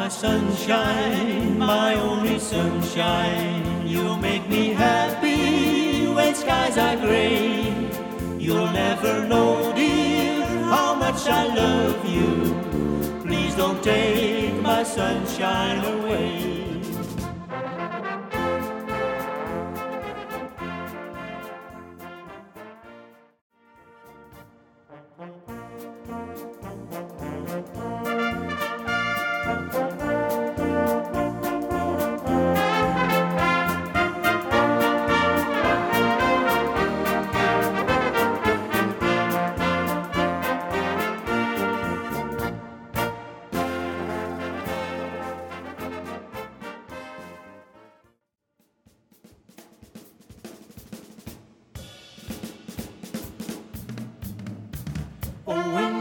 my sunshine, my only sunshine. You'll make me happy when skies are gray. You'll never know, dear, how much I love you. Please don't take my sunshine away. Oh, when